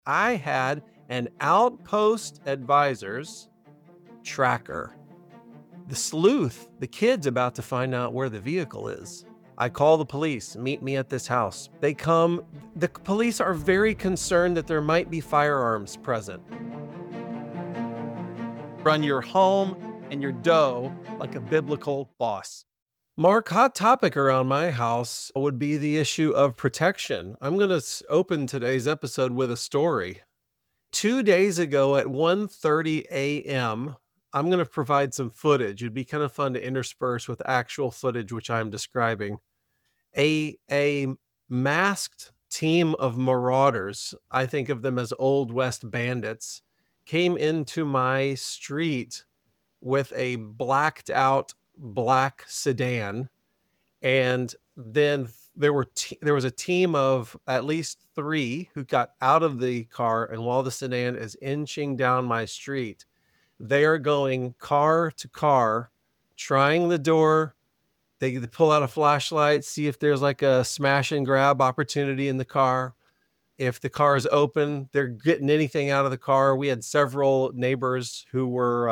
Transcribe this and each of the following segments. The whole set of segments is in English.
I had an Outpost Advisors tracker. The sleuth, the kid's about to find out where the vehicle is. I call the police, meet me at this house. They come. The police are very concerned that there might be firearms present. Run your home and your dough like a biblical boss. Mark, hot topic around my house would be the issue of protection. I'm going to open today's episode with a story. 2 days ago at 1:30 a.m., I'm going to provide some footage. It'd be kind of fun to intersperse with actual footage, which I'm describing. A masked team of marauders, I think of them as Old West bandits, came into my street with a blacked out black sedan, and then there was a team of at least three who got out of the car, and while the sedan is inching down my street, they are going car to car, trying the door. They pull out a flashlight, see if there's like a smash and grab opportunity in the car. If the car is open, they're getting anything out of the car. We had several neighbors who were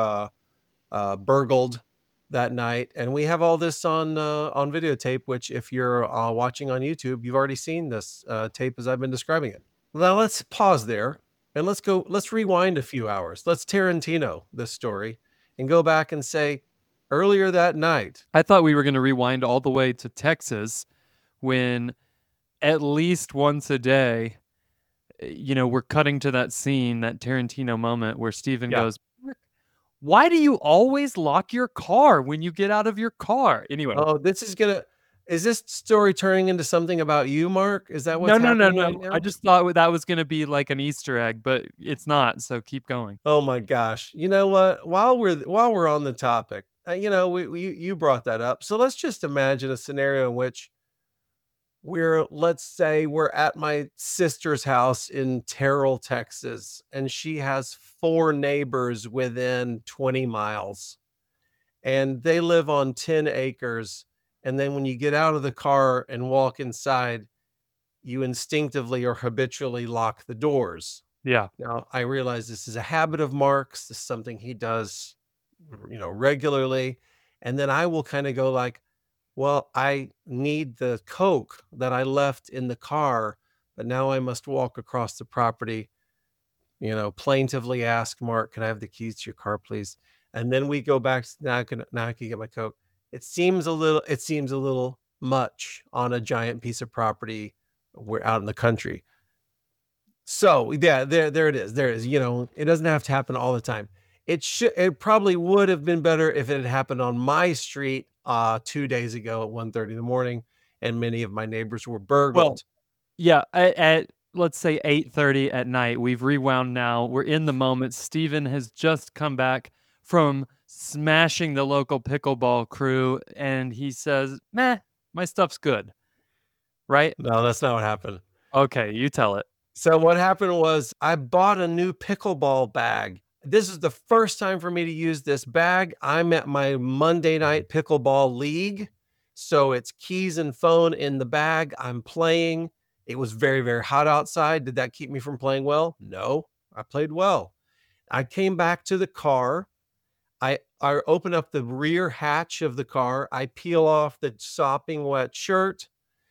burgled that night, and we have all this on videotape. Which, if you're watching on YouTube, you've already seen this tape as I've been describing it. Now let's pause there and let's go. Let's rewind a few hours. Let's Tarantino this story and go back and say, earlier that night. I thought we were going to rewind all the way to Texas when at least once a day, we're cutting to that scene, that Tarantino moment where Steven Yeah. goes, why do you always lock your car when you get out of your car? Anyway. Oh, is this story turning into something about you, Mark? Is that what's No. happening right now? I just thought that was going to be like an Easter egg, but it's not. So keep going. Oh my gosh. You know what? While we're on the topic, you brought that up. So let's just imagine a scenario in which let's say we're at my sister's house in Terrell, Texas, and she has four neighbors within 20 miles, and they live on 10 acres. And then when you get out of the car and walk inside, you instinctively or habitually lock the doors. Yeah. Now, I realize this is a habit of Mark's. This is something he does, regularly. And then I will kind of go like, well, I need the Coke that I left in the car, but now I must walk across the property, plaintively ask Mark, can I have the keys to your car, please? And then we go back. Now I can get my Coke. It seems a little much on a giant piece of property. We're out in the country. So yeah, there it is. There it is. It doesn't have to happen all the time. It probably would have been better if it had happened on my street 2 days ago at 1:30 in the morning, and many of my neighbors were burgled. Well, yeah, at let's say 8:30 at night, we've rewound now. We're in the moment. Steven has just come back from smashing the local pickleball crew, and he says, meh, my stuff's good. Right? No, that's not what happened. Okay, you tell it. So what happened was I bought a new pickleball bag. This is the first time for me to use this bag. I'm at my Monday night pickleball league. So it's keys and phone in the bag. I'm playing. It was very, very hot outside. Did that keep me from playing well? No, I played well. I came back to the car. I open up the rear hatch of the car. I peel off the sopping wet shirt.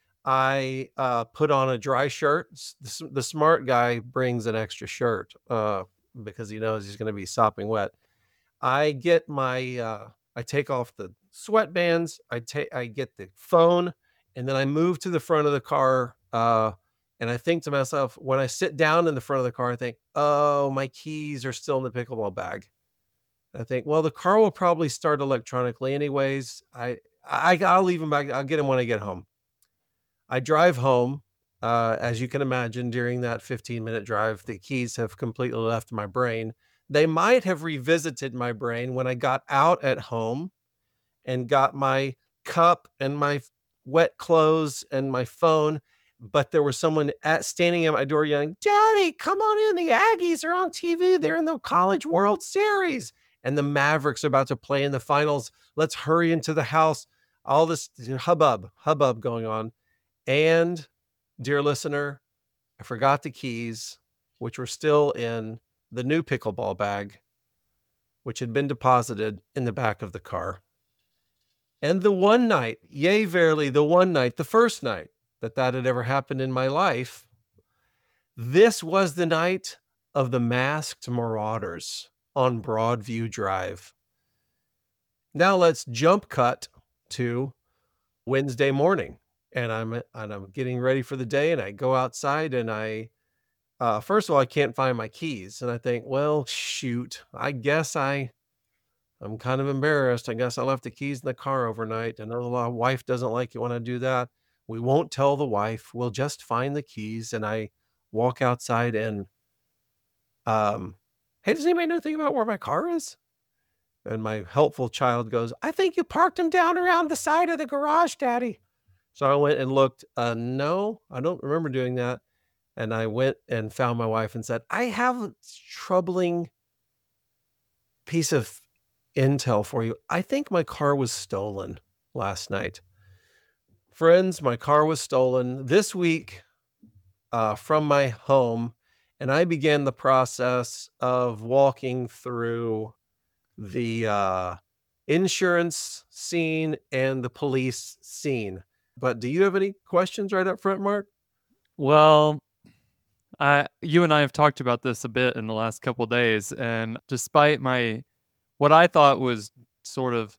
I put on a dry shirt. The smart guy brings an extra shirt because he knows he's going to be sopping wet. I get I take off the sweatbands. I get the phone, and then I move to the front of the car. And I think to myself, when I sit down in the front of the car, I think, oh, my keys are still in the pickleball bag. I think, well, the car will probably start electronically anyways. I'll leave them back. I'll get them when I get home. I drive home. As you can imagine, during that 15-minute drive, the keys have completely left my brain. They might have revisited my brain when I got out at home and got my cup and my wet clothes and my phone. But there was someone standing at my door yelling, "Daddy, come on in. The Aggies are on TV. They're in the College World Series. And the Mavericks are about to play in the finals. Let's hurry into the house." All this hubbub going on. And, dear listener, I forgot the keys which were still in the new pickleball bag, which had been deposited in the back of the car. And the one night, yea, verily, the one night, the first night that had ever happened in my life, this was the night of the masked marauders on Broadview Drive. Now let's jump cut to Wednesday morning, and I'm getting ready for the day, and I go outside, and first of all, I can't find my keys, and I think, well, shoot, I'm kind of embarrassed. I guess I left the keys in the car overnight. I know the wife doesn't like it when I do that. We won't tell the wife. We'll just find the keys. And I walk outside and, hey, does anybody know anything about where my car is? And my helpful child goes, I think you parked them down around the side of the garage, Daddy. So I went and looked. No, I don't remember doing that. And I went and found my wife and said, I have a troubling piece of intel for you. I think my car was stolen last night. Friends, my car was stolen this week from my home, and I began the process of walking through the insurance scene and the police scene. But do you have any questions right up front, Mark? Well, you and I have talked about this a bit in the last couple days, and despite what I thought was sort of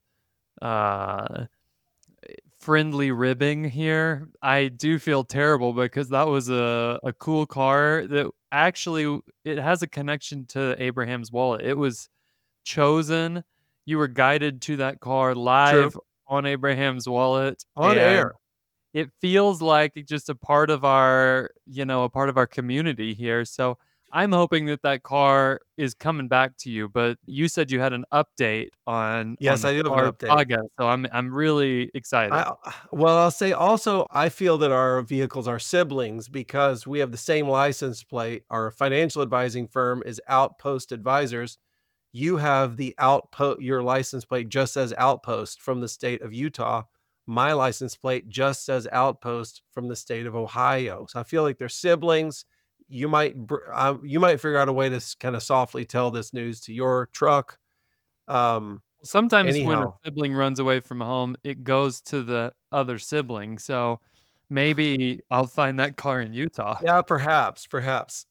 friendly ribbing here, I do feel terrible because that was a cool car that actually it has a connection to Abraham's wallet. It was chosen. You were guided to that car live True. on Abraham's wallet On and air. it feels like just a part of our, a part of our community here. So I'm hoping that car is coming back to you. But you said you had an update on Yes, the I do have an car update. saga, so I'm really excited. Well, I'll say also, I feel that our vehicles are siblings because we have the same license plate. Our financial advising firm is Outpost Advisors. You have your license plate just says Outpost from the state of Utah. My license plate just says Outpost from the state of Ohio. So I feel like they're siblings. You might figure out a way to kind of softly tell this news to your truck. Sometimes when a Anyhow, sibling runs away from home, it goes to the other sibling. So maybe I'll find that car in Utah. yeah, perhaps.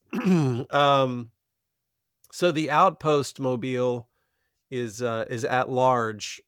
So the Outpost mobile is at large,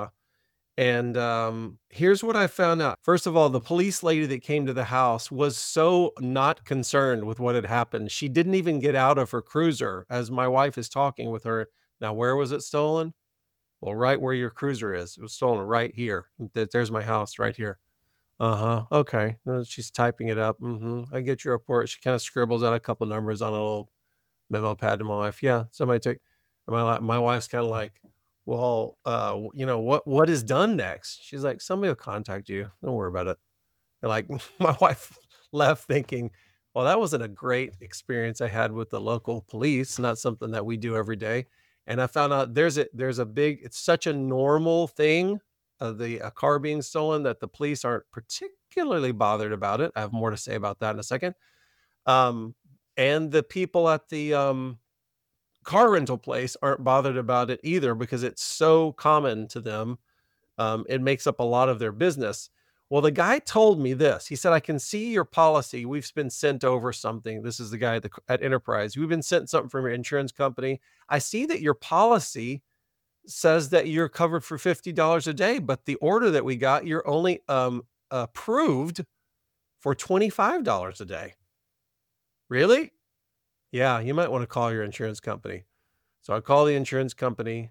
and here's what I found out. First of all, the police lady that came to the house was so not concerned with what had happened. She didn't even get out of her cruiser as my wife is talking with her. Now, where was it stolen? Well, right where your cruiser is. It was stolen right here. There's my house right here. Uh-huh. Okay. She's typing it up. I get your report. She kind of scribbles out a couple numbers on a little memo pad to my wife. Yeah, somebody took my wife's kind of like, well, what is done next? She's like, somebody will contact you. Don't worry about it. And like my wife left thinking, well, that wasn't a great experience I had with the local police, not something that we do every day. And I found out it's such a normal thing of a car being stolen that the police aren't particularly bothered about it. I have more to say about that in a second. Um, and the people at the car rental place aren't bothered about it either because it's so common to them. It makes up a lot of their business. Well, the guy told me this. He said, I can see your policy. We've been sent over something. This is the guy at Enterprise. We've been sent something from your insurance company. I see that your policy says that you're covered for $50 a day, but the order that we got, you're only approved for $25 a day. Really? Yeah, you might want to call your insurance company. So I call the insurance company.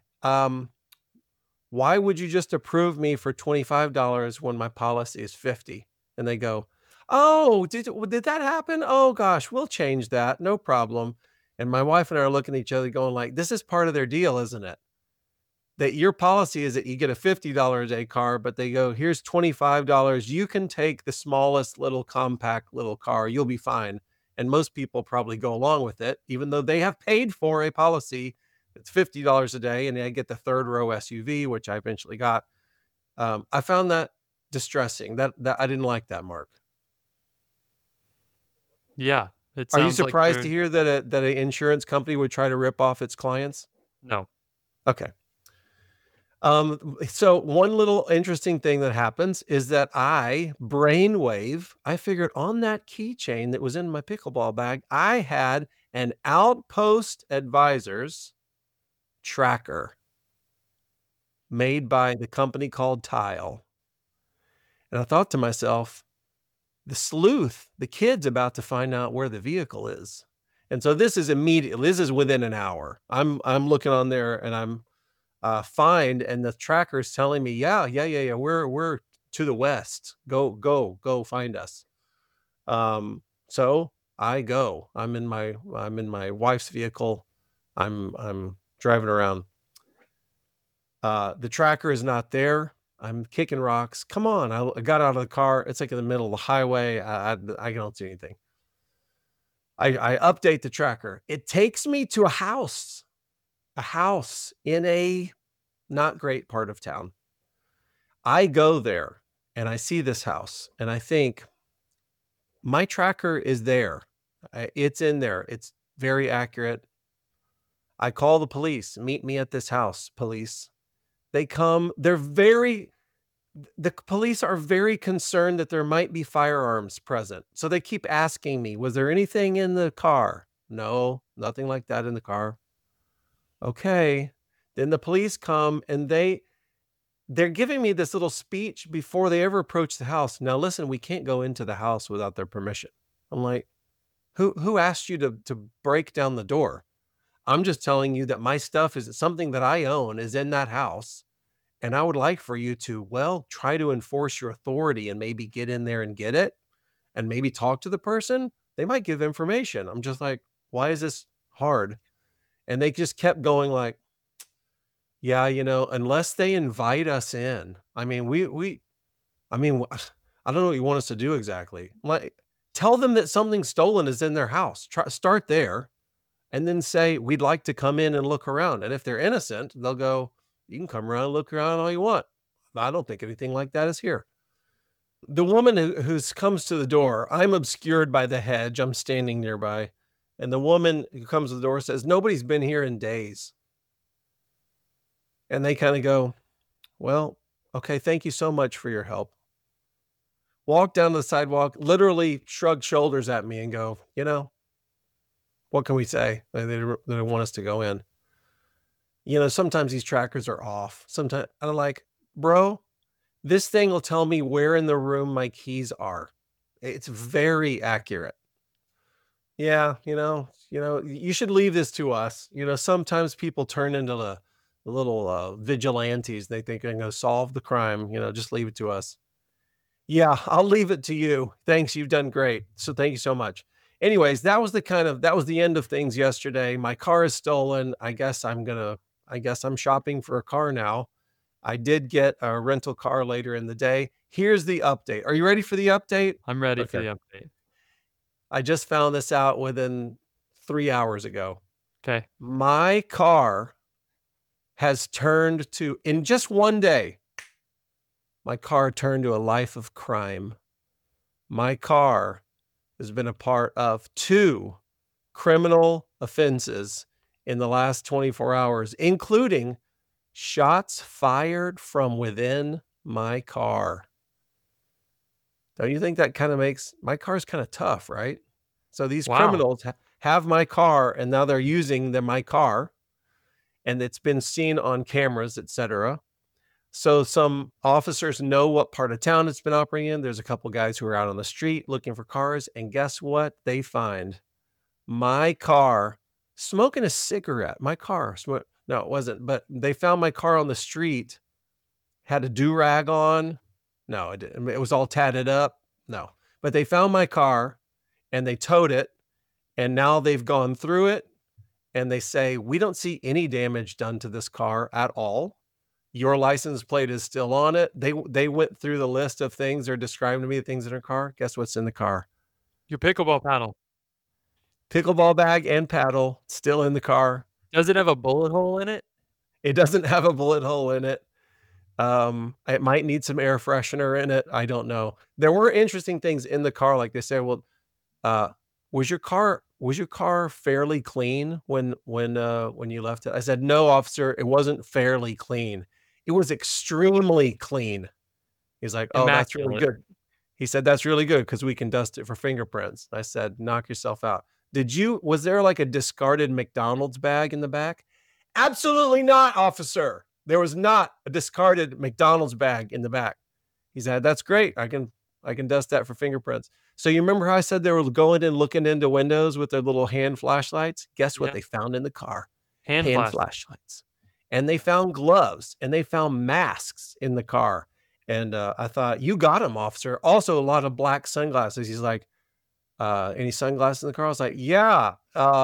Why would you just approve me for $25 when my policy is 50? And they go, oh, did that happen? Oh gosh, we'll change that. No problem. And my wife and I are looking at each other going like, this is part of their deal, isn't it? That your policy is that you get a $50 a day car, but they go, here's $25. You can take the smallest little compact little car. You'll be fine. And most people probably go along with it, even though they have paid for a policy that's $50 a day and I get the third row SUV, which I eventually got. I found that distressing. That I didn't like that, Mark. Yeah. It Are you sounds like surprised to they're hear that an insurance company would try to rip off its clients? no. Okay. So one little interesting thing that happens is that I figured on that keychain that was in my pickleball bag, I had an Outpost Advisors tracker made by the company called Tile. And I thought to myself, the sleuth, the kid's about to find out where the vehicle is. And so this is within an hour. I'm looking on there and I'm find, and the tracker's telling me, yeah. We're to the west. Go find us. So I go. I'm in my wife's vehicle. I'm driving around. The tracker is not there. I'm kicking rocks. Come on. I got out of the car. It's like in the middle of the highway. I don't see anything. I update the tracker. It takes me to a house in a not great part of town. I go there and I see this house and I think my tracker is there. It's in there. It's very accurate. I call the police. Meet me at this house, police. They come. The police are very concerned that there might be firearms present. So they keep asking me, was there anything in the car? No, nothing like that in the car. Okay. Then the police come and they're giving me this little speech before they ever approach the house. Now, listen, we can't go into the house without their permission. I'm like, who asked you to break down the door? I'm just telling you that my stuff is something that I own is in that house. And I would like for you to, well, try to enforce your authority and maybe get in there and get it and maybe talk to the person. They might give information. I'm just like, why is this hard? And they just kept going like, yeah, unless they invite us in. I mean, I mean, I don't know what you want us to do exactly. Like, tell them that something stolen is in their house. Start there, and then say, we'd like to come in and look around. And if they're innocent, they'll go, you can come around and look around all you want. I don't think anything like that is here. The woman who comes to the door, I'm obscured by the hedge. I'm standing nearby. And the woman who comes to the door says, nobody's been here in days. And they kind of go, well, okay, thank you so much for your help. Walk down the sidewalk, literally shrug shoulders at me and go, what can we say? They don't want us to go in. Sometimes these trackers are off. Sometimes I'm like, bro, this thing will tell me where in the room my keys are. It's very accurate. Yeah, you should leave this to us. Sometimes people turn into the little vigilantes. They think they're going to solve the crime. Just leave it to us. Yeah, I'll leave it to you. Thanks. You've done great. So thank you so much. Anyways, that was the end of things yesterday. My car is stolen. I guess I'm shopping for a car now. I did get a rental car later in the day. Here's the update. Are you ready for the update? I'm ready for Okay. the update. I just found this out within 3 hours ago. Okay. My car has turned to, in just one day, my car turned to a life of crime. My car has been a part of 2 criminal offenses in the last 24 hours, including shots fired from within my car. Don't you think that kind of makes my car's kind of tough, right? So these criminals have my car and now they're using my car and it's been seen on cameras, etc. So some officers know what part of town it's been operating in. There's a couple guys who are out on the street looking for cars. And guess what they find? My car smoking a cigarette. My car. No, it wasn't. But they found my car on the street. Had a do-rag on. No, it didn't. It was all tatted up. No. But they found my car and they towed it. And now they've gone through it. And they say, we don't see any damage done to this car at all. Your license plate is still on it. They went through the list of things they're describing to me, the things in her car. Guess what's in the car? Your pickleball paddle. Pickleball bag and paddle still in the car. Does it have a bullet hole in it? It doesn't have a bullet hole in it. It might need some air freshener in it. I don't know. There were interesting things in the car. Like they say, well, was your car fairly clean when you left it?" I said, "No, officer, it wasn't fairly clean. It was extremely clean." He's like, "Oh, that's really Immaculate. good." He said, "That's really good because we can dust it for fingerprints." I said, "Knock yourself out." Was there like a discarded McDonald's bag in the back? "Absolutely not, officer. There was not a discarded McDonald's bag in the back." He said, "That's great. I can dust that for fingerprints." So you remember how I said they were going and looking into windows with their little hand flashlights? Guess what Yeah. they found in the car? Hand Hand flash. flashlights. And they found gloves and they found masks in the car. And I thought, "You got him, officer." Also, a lot of black sunglasses. He's like, "Any sunglasses in the car?" I was like, "Yeah.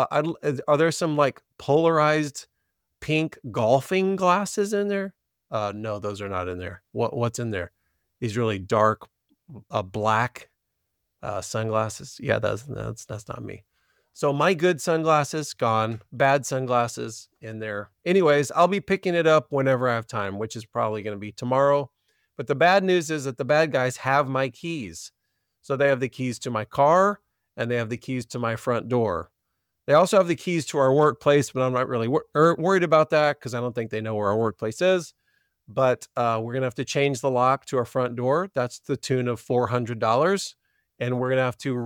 Are there some like polarized pink golfing glasses in there?" No, those are not in there. What's in there? These really dark, black, sunglasses. Yeah, that's not me. So my good sunglasses gone, bad sunglasses in there. Anyways, I'll be picking it up whenever I have time, which is probably going to be tomorrow. But the bad news is that the bad guys have my keys. So they have the keys to my car and they have the keys to my front door. They also have the keys to our workplace, but I'm not really worried about that because I don't think they know where our workplace is. But we're gonna have to change the lock to our front door. That's the tune of $400, and we're gonna have to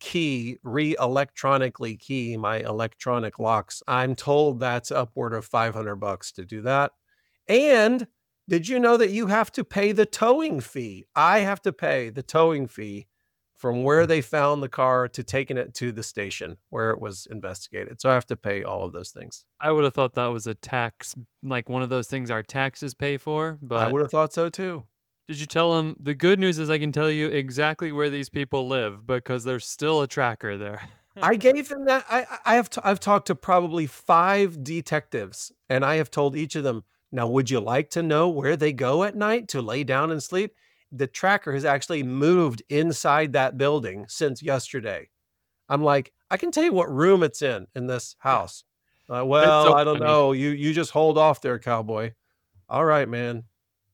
electronically key my electronic locks. I'm told that's upward of $500 to do that. And did you know that you have to pay the towing fee? I have to pay the towing fee from where they found the car to taking it to the station where it was investigated. So I have to pay all of those things. I would have thought that was a tax, like one of those things our taxes pay for. I But would have thought so too. did you tell them? The good news is I can tell you exactly where these people live because there's still a tracker there. I gave them that. I've talked to probably 5 detectives, and I have told each of them, "Now, would you like to know where they go at night to lay down and sleep?" The tracker has actually moved inside that building since yesterday. I'm like, "I can tell you what room it's in this Yeah. house." It's "Well, so I don't funny. know. You just hold off there, cowboy." "All right, man."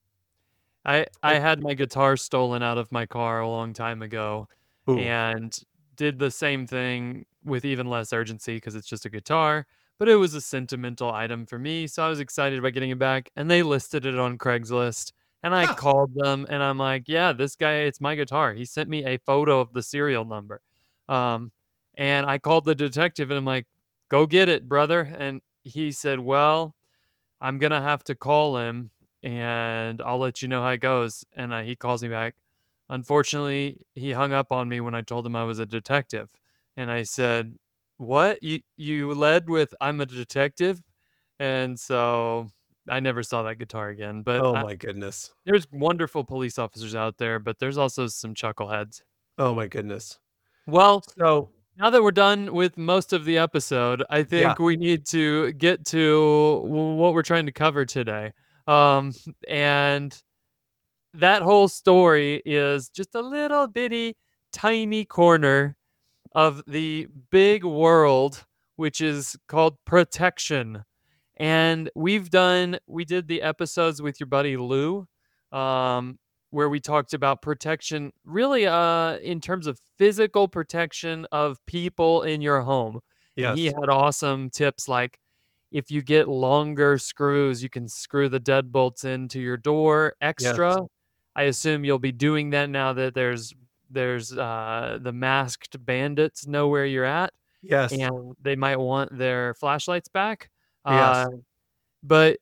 I It had my guitar stolen out of my car a long time ago Ooh, and did the same thing with even less urgency because it's just a guitar, but it was a sentimental item for me, so I was excited about getting it back, and they listed it on Craigslist, and I ah, called them, and I'm like, "Yeah, this guy, it's my guitar." He sent me a photo of the serial number, um, and I called the detective, and I'm like, "Go get it, brother," and he said, "Well, I'm gonna have to call him and I'll let you know how it goes." And he calls me back. Unfortunately, he hung up on me when I told him I was a detective. And I said, "What? You led with 'I'm a detective'?" And so I never saw that guitar again. But oh my goodness. there's wonderful police officers out there, but there's also some chuckleheads. Oh my goodness. Well, So, now that we're done with most of the episode, I yeah. think we need to get to what we're trying to cover today. Um, and that whole story is just a little bitty, tiny corner of the big world, which is called protection. And we did the episodes with your buddy Lou, um, where we talked about protection, really, in terms of physical protection of people in your home. And he Yes. had awesome tips like if you get longer screws, you can screw the deadbolts into your door Yes. extra. I assume you'll be doing that now that there's the masked bandits know where you're at Yes. and they might want their flashlights back. Uh, Yes. but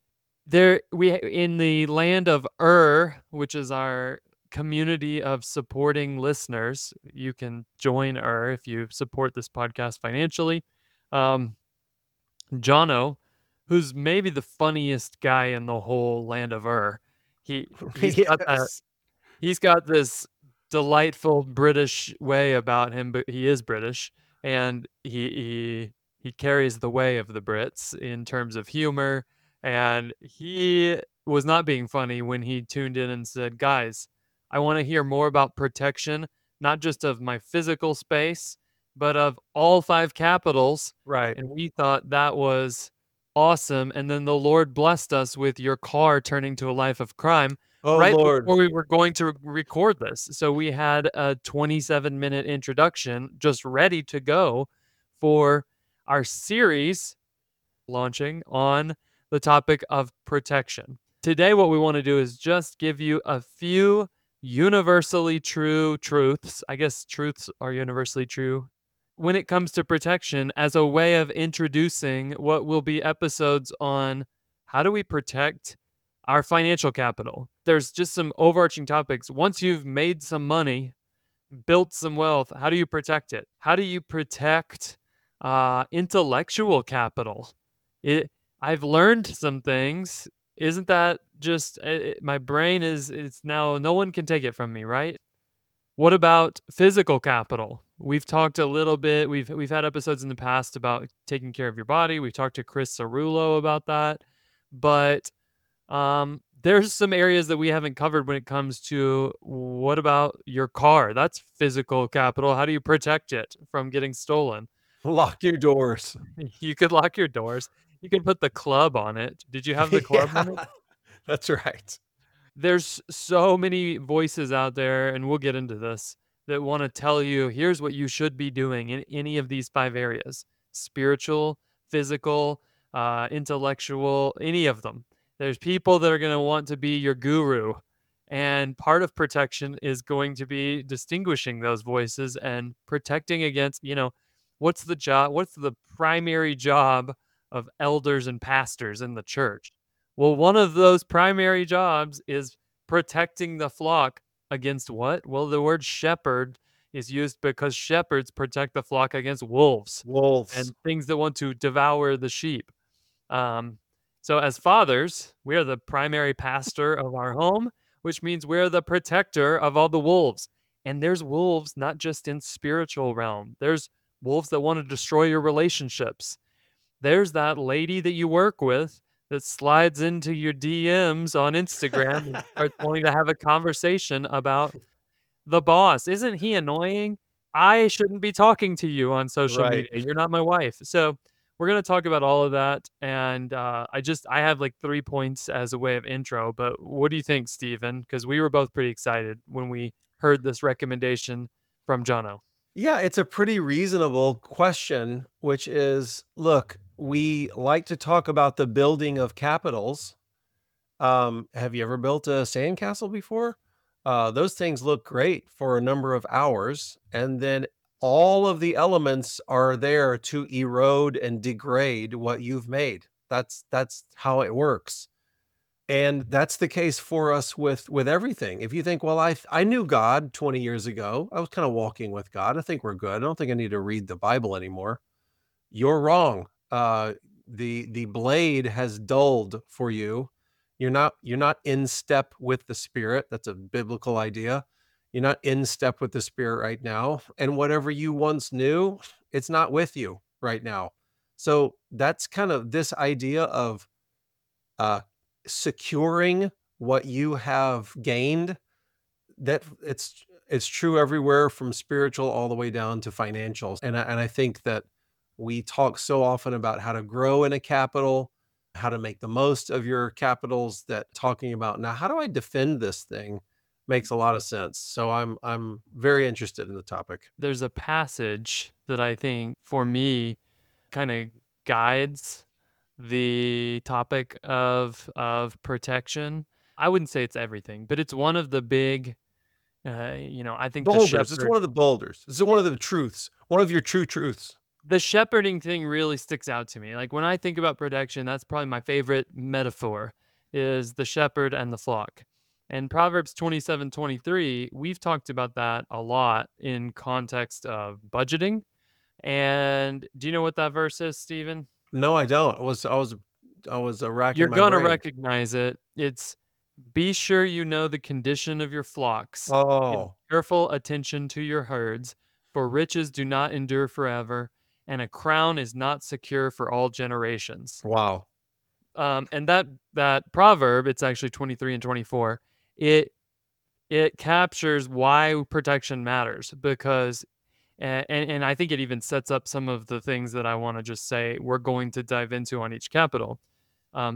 in the land of which is our community of supporting listeners, you can join if you support this podcast financially. Um, Jono, who's maybe the funniest guy in the whole land of he he's got that Yes. he's got this delightful British way about him, but he is British, and he carries the way of the Brits in terms of humor, and he was not being funny when he tuned in and said, "Guys, I wanna hear more about protection, not just of my physical space, but of all 5 capitals," Right. and we thought that was awesome, and then the Lord blessed us with your car turning to a life of crime. Oh right Lord. before we were going to record this. So we had a 27-minute introduction just ready to go for our series launching on the topic of protection. Today, what we want to do is just give you a few universally true truths. I guess truths are universally true when it comes to protection, as a way of introducing what will be episodes on how do we protect our financial capital. There's just some overarching topics. Once you've made some money, built some wealth, how do you protect it? How do you protect intellectual capital? It, I've learned some things. Isn't that just my brain is it's now no one can take it from me, right? What about physical capital? We've talked a little bit. We've had episodes in the past about taking care of your body. We've talked to Chris Cerullo about that, but there's some areas that we haven't covered when it comes to what about your car? That's physical capital. How do you protect it from getting stolen? Lock your doors. You could lock your doors. You could put the club on it. Did you have the club Yeah, on it? that's right. There's so many voices out there, and we'll get into this, that want to tell you here's what you should be doing in any of these 5 areas: spiritual, physical, intellectual, any of them. There's people that are going to want to be your guru. And part of protection is going to be distinguishing those voices and protecting against, what's the job? What's the primary job of elders and pastors in the church? Well, one of those primary jobs is protecting the flock against what? Well, the word shepherd is used because shepherds protect the flock against wolves Wolves. and things that want to devour the sheep. Um, so, as fathers, we are the primary pastor of our home, which means we're the protector of all the wolves. And there's wolves not just in spiritual realm. There's wolves that want to destroy your relationships. There's that lady that you work with that slides into your DMs on Instagram and starts wanting to have a conversation about the boss. Isn't he annoying? I shouldn't be talking to you on social Right. media. You're not my wife. So we're gonna talk about all of that, and I have like 3 points as a way of intro. But what do you think, Steven? Because we were both pretty excited when we heard this recommendation from Jono. Yeah, it's a pretty reasonable question, which is, look, we like to talk about the building of capitals. Have you ever built a sandcastle before? Those things look great for a number of hours, and then all of the elements are there to erode and degrade what you've made. That's how it works. And that's the case for us with everything. If you think, well, I knew God 20 years ago. I was kind of walking with God. I think we're good. I don't think I need to read the Bible anymore. You're wrong. The blade has dulled for you. You're not in step with the Spirit. That's a biblical idea. You're not in step with the Spirit right now. And whatever you once knew, it's not with you right now. So that's kind of this idea of uh, securing what you have gained. That it's true everywhere from spiritual all the way down to financial. And I think that we talk so often about how to grow in a capital, how to make the most of your capitals, that talking about now how do I defend this thing makes a lot of sense. So I'm very interested in the topic. There's a passage that I think for me kind of guides the topic of protection. I wouldn't say it's everything, but it's one of the big I think Boulders. It's one of the boulders. It's one of the truths. One of your true truths. the shepherding thing really sticks out to me. Like when I think about protection, that's probably my favorite metaphor is the shepherd and the flock. And Proverbs 27:23, we've talked about that a lot in context of budgeting. And do you know what that verse is, Stephen? No, I don't. I was You're racking my gonna brain. recognize it. It's be sure you know the condition of your flocks. Give Oh, careful attention to your herds, for riches do not endure forever, and a crown is not secure for all generations. wow. And that proverb, it's actually 23 and 24. It it captures why protection matters because and I think it even sets up some of the things that I want to just say we're going to dive into on each capital. Um,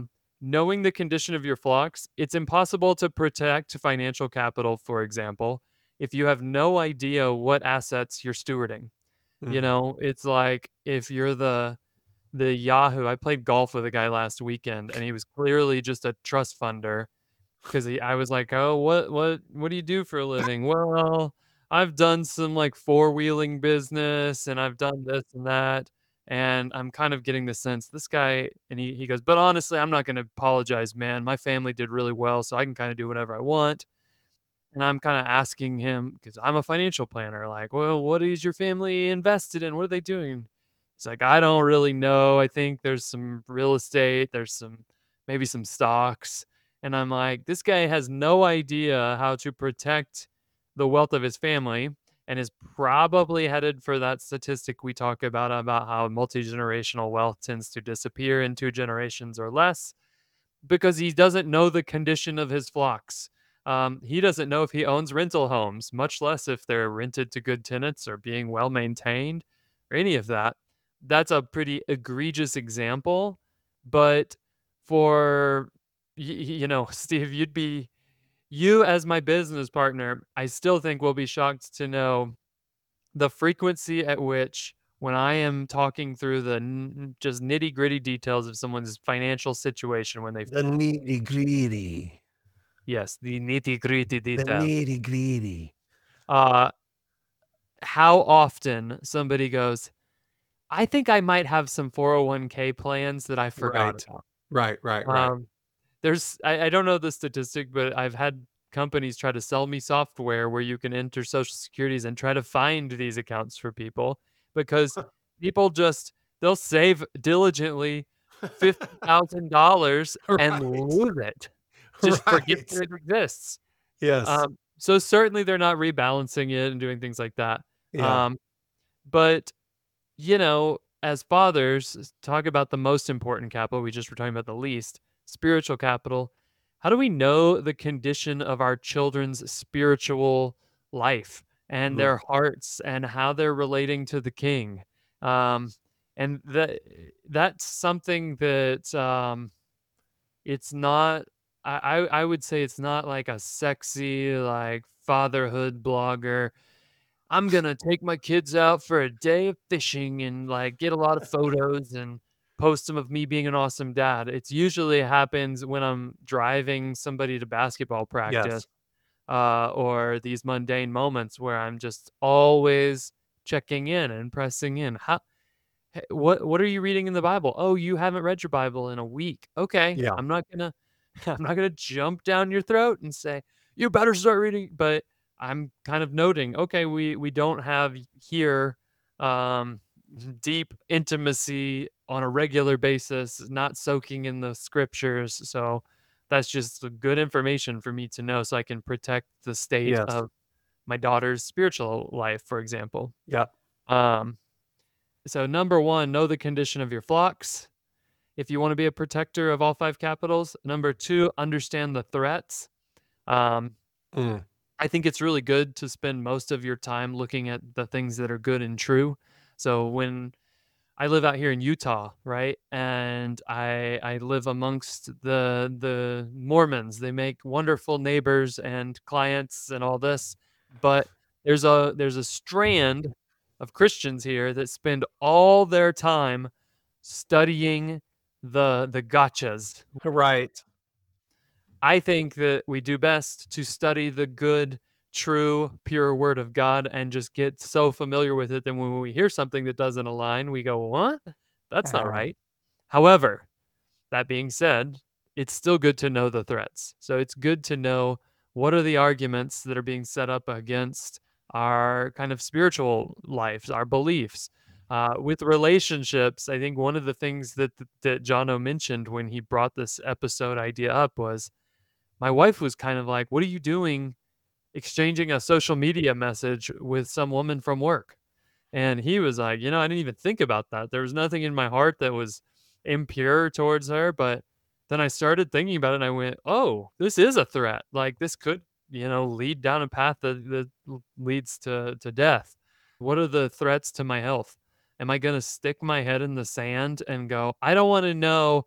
knowing the condition of your flocks, it's impossible to protect financial capital, for example, if you have no idea what assets you're stewarding. You Mhm. know, it's like if you're the Yahoo. I played golf with a guy last weekend, and he was clearly just a trust funder because I was like, "Oh, what do you do for a living?" "Well, I've done some, like, four-wheeling business, and I've done this and that," and I'm kind of getting the sense this guy and he goes, "But honestly, I'm not gonna apologize, man. My family did really well, so I can kinda do whatever I want." And I'm kinda asking him because 'cause I'm a financial planner, like, "Well, what is your family invested in? What are they doing?" He's like, "I don't really know. I think there's some real estate, there's some maybe some stocks." And I'm like, "This guy has no idea how to protect the wealth of his family and is probably headed for that statistic we talk about how multi-generational wealth tends to disappear in 2 generations or less because he doesn't know the condition of his flocks. He doesn't know if he owns rental homes, much less if they're rented to good tenants or being well maintained or any of that. That's a pretty egregious example, but for Steve, you as my business partner, I still think will be shocked to know the frequency at which when I am talking through the just nitty-gritty details of someone's financial situation when they The nitty-gritty. yes, the nitty-gritty The details. nitty-gritty. Uh, how often somebody goes, "I think I might have some 401k plans that I forgot Right. about." Right, right, right. Um, I don't know the statistic, but I've had companies try to sell me software where you can enter Social Securities and try to find these accounts for people because people just they'll save diligently $50,000 and Right. lose it. Just forget Right. that it exists. Yes. So certainly they're not rebalancing it and doing things like that. Yeah. Um, but as fathers, talk about the most important capital. We just were talking about the least spiritual capital. How do we know the condition of our children's spiritual life and Mhm. their hearts and how they're relating to the King? Um, and that's something that it's not. I would say it's not like a sexy like fatherhood blogger. I'm gonna take my kids out for a day of fishing and, like, get a lot of photos and post them of me being an awesome dad. It's usually happens when I'm driving somebody to basketball practice, Yes. or these mundane moments where I'm just always checking in and pressing in. What are you reading in the Bible? "Oh, you haven't read your Bible in a week." Okay, Yeah. I'm not gonna I'm not gonna jump down your throat and say, "You better start reading," but I'm kind of noting, okay, we don't have here, um, deep intimacy on a regular basis, not soaking in the scriptures, so that's just good information for me to know so I can protect the state Yes. of my daughter's spiritual life, for example. Yeah. Um so number 1, know the condition of your flocks. If you wanna be a protector of all 5 capitals. Number 2, understand the threats. Um, Mm. I think it's really good to spend most of your time looking at the things that are good and true. So when I live out here in Utah, right? And I live amongst the Mormons. They make wonderful neighbors and clients and all this, but there's a strand of Christians here that spend all their time studying the gotchas. Right. I think that we do best to study the good, true, pure word of God and just get so familiar with it that when we hear something that doesn't align, we go, "What? That's not Uh-huh. right." However, that being said, it's still good to know the threats. So it's good to know what are the arguments that are being set up against our kind of spiritual lives, our beliefs. With relationships, I think one of the things that Jono mentioned when he brought this episode idea up was my wife was kind of like, "What are you doing exchanging a social media message with some woman from work?" And he was like, I didn't even think about that. There was nothing in my heart that was impure towards her, but then I started thinking about it and I went, "Oh, this is a threat. Like this could, lead down a path that leads to death. What are the threats to my health? Am I going to stick my head in the sand and go, I don't want to know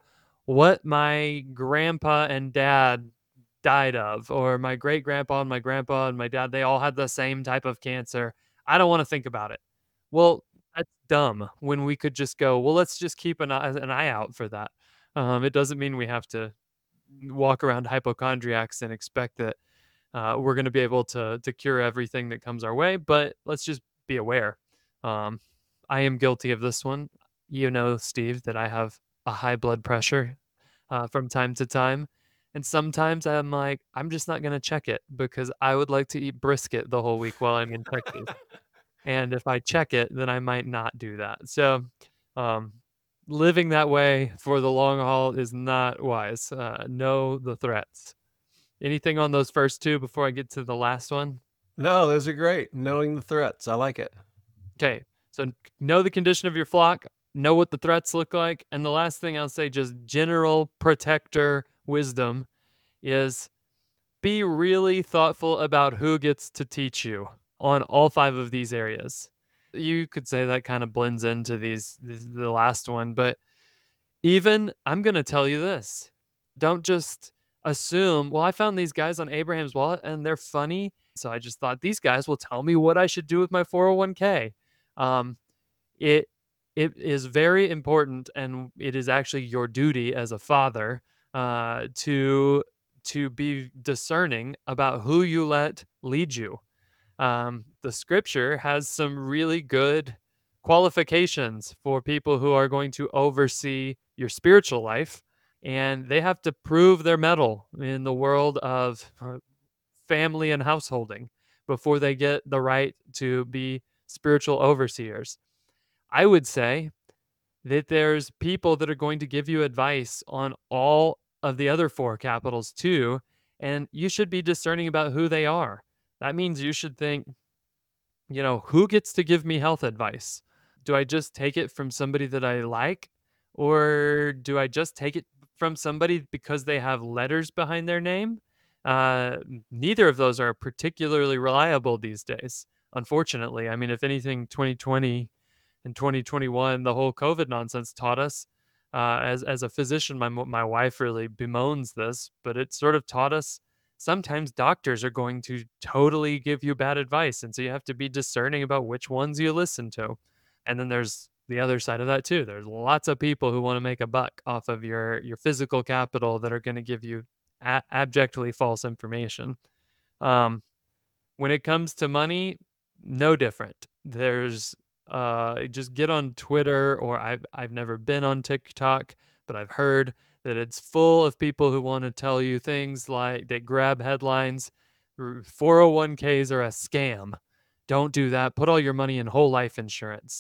what my grandpa and dad died of, or my great grandpa and my grandpa and my dad, they all had the same type of cancer. I don't want to think about it. Well, that's dumb when we could just go, well, let's just keep an eye out for that. It doesn't mean we have to walk around hypochondriacs and expect that we're going to be able to cure everything that comes our way, but let's just be aware. Um, I am guilty of this one. You know, Steve, that I have a high blood pressure from time to time. And sometimes I'm like, I'm just not going to check it because I would like to eat brisket the whole week while I'm in Texas. And if I check it, then I might not do that. So, um, living that way for the long haul is not wise. Know the threats. Anything on those first two before I get to the last one? No, those are great. Knowing the threats. I like it. Okay, so know the condition of your flock, know what the threats look like, and the last thing I'll say, just general protector wisdom, is be really thoughtful about who gets to teach you on all five of these areas. You could say that kind of blends into the last one, but even I'm going to tell you this. Don't just assume, well, I found these guys on Abraham's Wallet and they're funny. So I just thought these guys will tell me what I should do with my 401k. Um, it it is very important, and it is actually your duty as a father to be discerning about who you let lead you. The scripture has some really good qualifications for people who are going to oversee your spiritual life, and they have to prove their mettle in the world of family and householding before they get the right to be spiritual overseers. I would say that there's people that are going to give you advice on all of the other four capitals too, and you should be discerning about who they are. That means you should think, who gets to give me health advice? Do I just take it from somebody that I like? Or do I just take it from somebody because they have letters behind their name? Uh, Neither of those are particularly reliable these days, unfortunately. I mean, if anything, 2020 and 2021, the whole COVID nonsense taught us. As a physician, my wife really bemoans this, but it sort of taught us sometimes doctors are going to totally give you bad advice, and so you have to be discerning about which ones you listen to. And then there's the other side of that too. There's lots of people who want to make a buck off of your physical capital that are going to give you abjectly false information. Um, when it comes to money, no different. There's just get on Twitter, or I've never been on TikTok, but I've heard that it's full of people who want to tell you things like they grab headlines, 401ks are a scam. Don't do that. Put all your money in whole life insurance.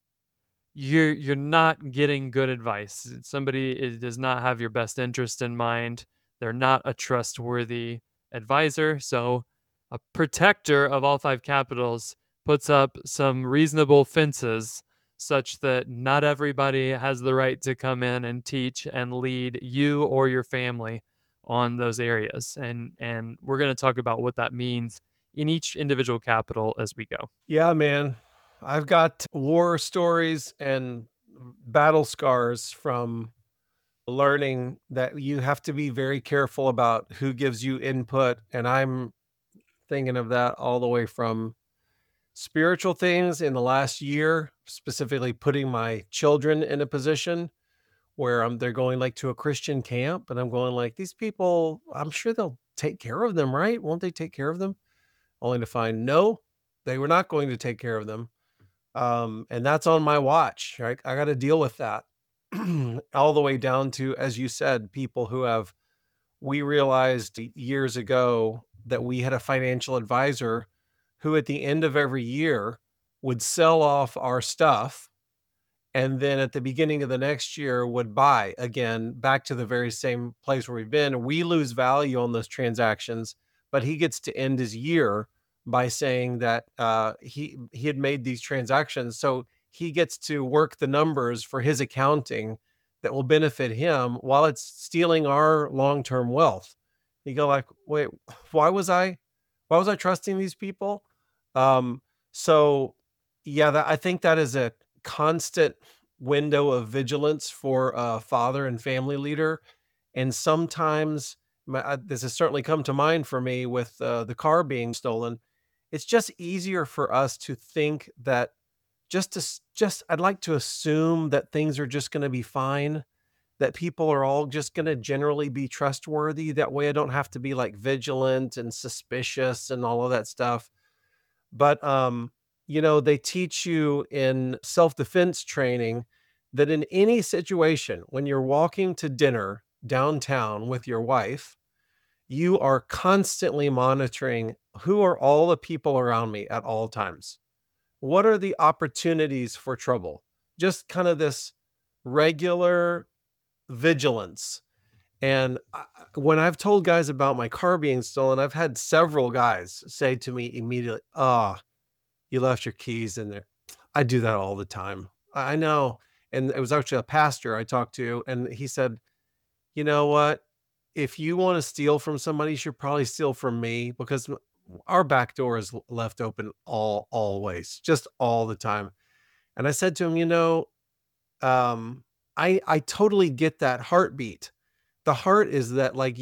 You're not getting good advice. Somebody does not have your best interest in mind. They're not a trustworthy advisor. So a protector of all five capitals puts up some reasonable fences such that not everybody has the right to come in and teach and lead you or your family on those areas. And we're going to talk about what that means in each individual capital as we go. Yeah, man. I've got war stories and battle scars from learning that you have to be very careful about who gives you input. And I'm thinking of that all the way from spiritual things in the last year, specifically putting my children in a position where they're going like to a Christian camp. And I'm going like, these people, I'm sure they'll take care of them, right? Won't they take care of them? Only to find no, they were not going to take care of them. And that's on my watch, right? I got to deal with that all the way down to, as you said, people who have, we realized years ago that we had a financial advisor who at the end of every year would sell off our stuff. And then at the beginning of the next year would buy again back to the very same place where we've been. We lose value on those transactions, but he gets to end his year by saying that he had made these transactions, so he gets to work the numbers for his accounting that will benefit him while it's stealing our long-term wealth. You go like, wait, why was I why was I trusting these people? Um, so yeah, I think that is a constant. window of vigilance for a father and family leader. And sometimes this has certainly come to mind for me with the car being stolen. It's just easier for us to think that just I'd like to assume that things are just going to be fine, that people are all just going to generally be trustworthy. That way I don't have to be like vigilant and suspicious and all of that stuff. But they teach you in self-defense training that in any situation when you're walking to dinner downtown with your wife, you are constantly monitoring who are all the people around me at all times. What are the opportunities for trouble? Just kind of this regular vigilance. And when I've told guys about my car being stolen, I've had several guys say to me immediately, "Ah, you left your keys in there." I do that all the time. I know. And it was actually a pastor I talked to, and he said, "You know what? If you want to steal from somebody, you should probably steal from me because our back door is left open always, just all the time." And I said to him, um, I totally get that heartbeat. The heart is that, like,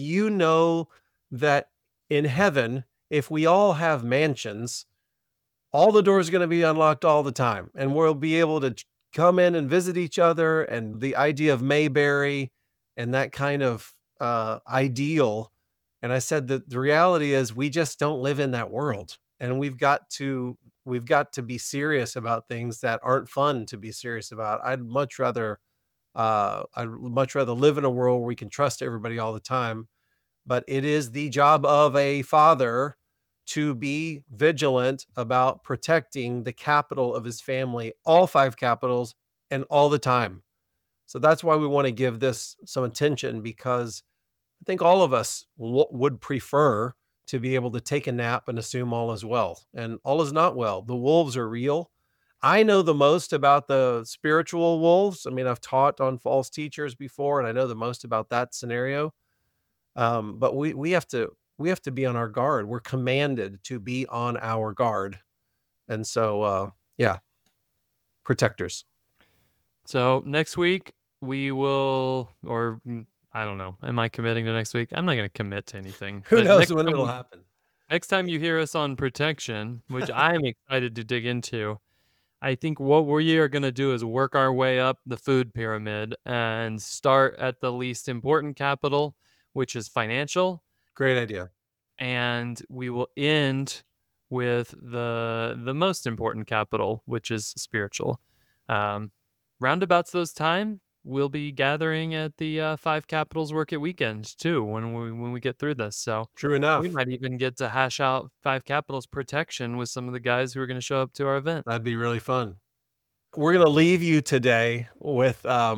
that in heaven, if we all have mansions, all the doors are going to be unlocked all the time, and we'll be able to come in and visit each other. And the idea of Mayberry and that kind of ideal. And I said that the reality is we just don't live in that world, and we've got to be serious about things that aren't fun to be serious about. I'd much rather live in a world where we can trust everybody all the time. But it is the job of a father to be vigilant about protecting the capital of his family, all five capitals, and all the time. So that's why we want to give this some attention, because I think all of us would prefer to be able to take a nap and assume all is well. And all is not well. The wolves are real. I know the most about the spiritual wolves. I mean, I've taught on false teachers before, and I know the most about that scenario. But we have to be on our guard. We're commanded to be on our guard. And so, yeah, protectors. So next week we will, I don't know. Am I committing to next week? I'm not going to commit to anything. Who But knows when it'll happen? next time you hear us on protection, which I'm excited to dig into, I think what we are going to do is work our way up the food pyramid and start at the least important capital, which is financial, Great idea. and we will end with the most important capital, which is spiritual. Roundabouts those time, we'll be gathering at the Five Capitals Work at Weekend too when we get through this. So True enough. we might even get to hash out Five Capitals protection with some of the guys who are going to show up to our event. That'd be really fun. We're going to leave you today with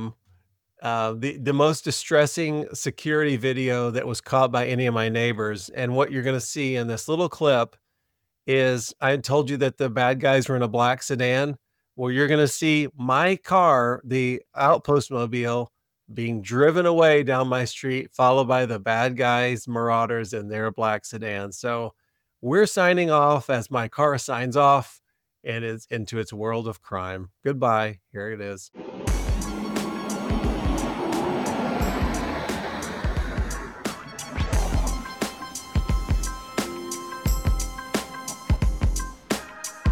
the most distressing security video that was caught by any of my neighbors. And what you're going to see in this little clip is, I had told you that the bad guys were in a black sedan. Well, you're going to see my car, the Outpost Mobile, being driven away down my street, followed by the bad guys, marauders, in their black sedan. So we're signing off as my car signs off and is into its world of crime. Goodbye. Here it is.